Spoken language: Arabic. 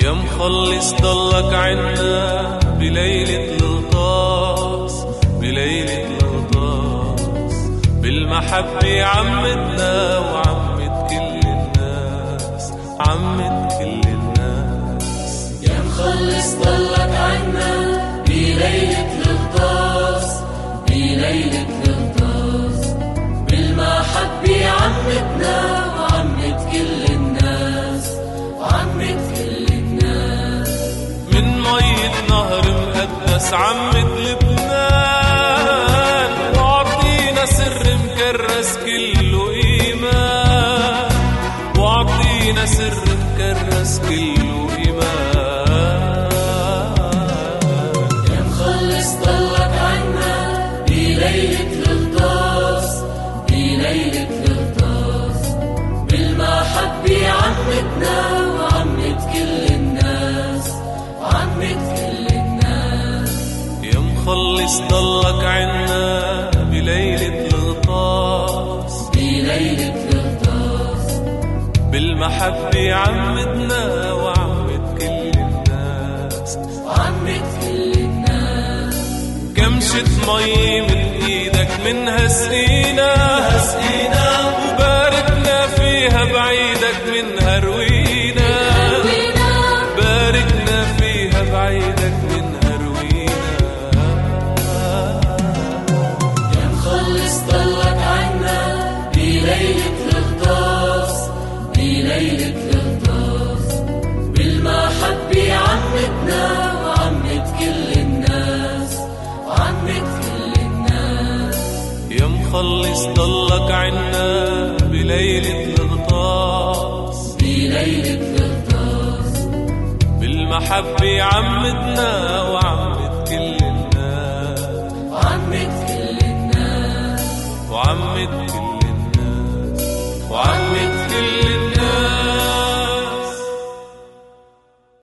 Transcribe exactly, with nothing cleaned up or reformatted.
يا مخلص ضلك عنا بليلة الغطاس، بليلة الغطاس بالمحبة عمتنا وعمت كل الناس، عمت كل الناس. يا مخلص ضلك عنا بليلة الغطاس، بليلة الغطاس بالمحبة عمتنا وعمت كل الناس، وعمت كل الناس. من مية نهر مقدس عمت لبنان، وعطينا سر مكرس كله إيمان، وعطينا سر مكرس كله إيمان. يا مخلص ضلك عنا بليلة الغطاس، بليلة الغطاس بالمحبة عمتنا وعمت كل الناس، وعمت كل الناس. يا مخلص ضلك عنا بليلة الغطاس، بليلة الغطاس بالمحبة عمتنا وعمت كل الناس، وعمت كل الناس. كمشة مي من ايدك منها سقينا، سقينا وباركنا فيها بعيدك منها روينا، باركنا فيها بعيدك منها روينا. يا مخلص ضلك عنا بليلة الغطاس، بليلة الغطاس بالمحبة عمتنا وعمت كل الناس، وعمت كل الناس. يا مخلص ضلك عنا بليلة الغطاس، بليلة الغطاس بالمحبة عمتنا وعمت كل الناس، وعمت كل الناس، وعمت كل